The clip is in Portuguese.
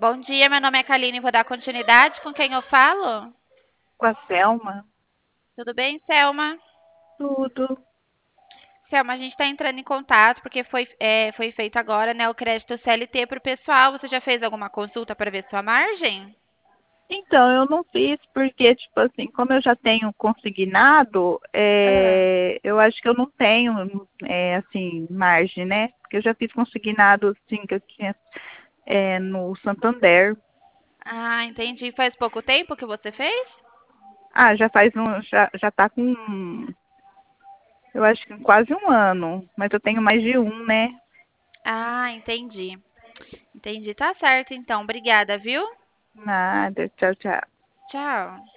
Bom dia, meu nome é Kaline, vou dar continuidade com quem eu falo? Com a Selma, Tudo bem, Selma? tudo. Selma, a gente está entrando em contato porque foi feito agora, né, o crédito CLT para o pessoal. Você já fez alguma consulta para ver sua margem? Então, eu não fiz porque, tipo assim, como eu já tenho consignado, Ah, eu acho que eu não tenho, assim, margem, né? Porque eu já fiz consignado, assim, que eu tinha no Santander. Entendi. Faz pouco tempo que você fez? Ah, já tá com, eu acho que quase um ano, mas eu tenho mais de um, né? Entendi. Entendi. Tá certo, então. Obrigada, viu? Nada, tchau, tchau. Tchau.